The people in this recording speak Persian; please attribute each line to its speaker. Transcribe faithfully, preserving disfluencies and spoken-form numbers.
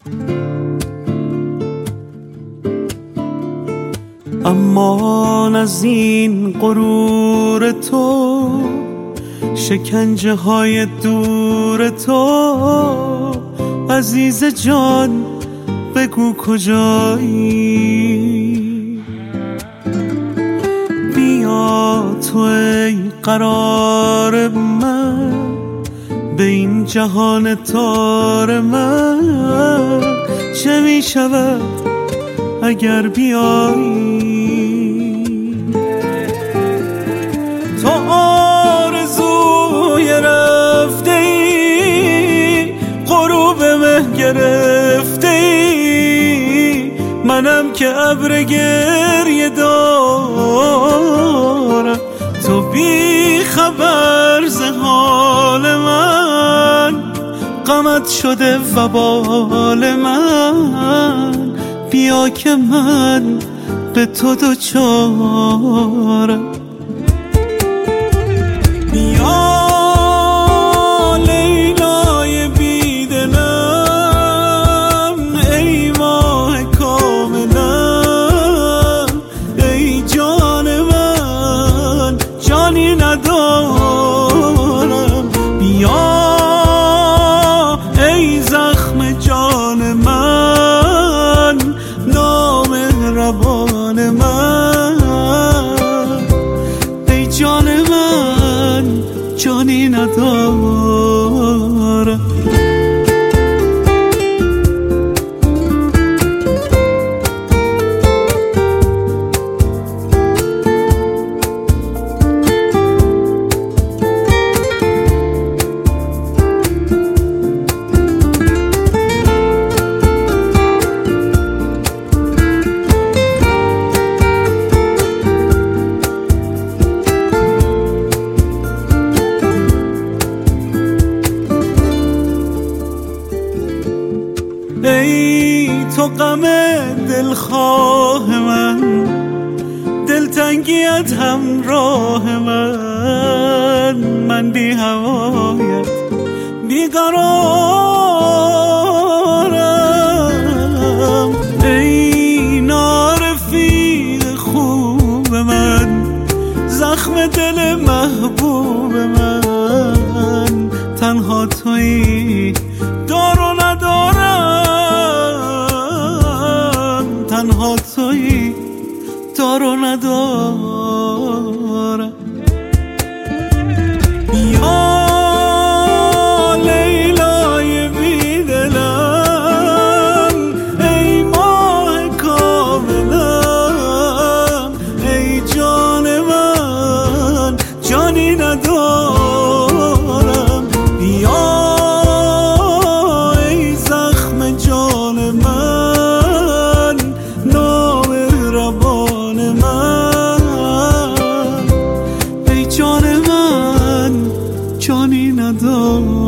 Speaker 1: امان از این غرور تو، شکنجه های دور تو، عزیز جان بگو کجایی؟ بیا تو ای قرار من، به این جهان تار من چه می شود اگر بیایی؟ تو آرزوی رفته ای، غروب مه گرفته ای، منم که ابر گریه دارم، تو بی خبر ز حال من، غمت شده وبال من، بیا که من به تو دوچارم. بیا لیلای بیدلم، ای ماه کاملم، ای جان من جانی ندارم. بیا ای زخم جان من، نامهربان من، ای جان من جانی ندارم. ای تو غم دلخواه من، دلتنگیت همراه من، من بی هوایت بیقرارم. ای نارفیق خوب من، زخم دل محبوب من، تنها تویی دارو ندارم، تنها تویی دارو ندارم. بیا لیلای بیدلم، ای ماه کاملم، ای جان من جانی ندارم. بیا ای زخم جان من، نامهربان من، ای جان من جانی ندارم.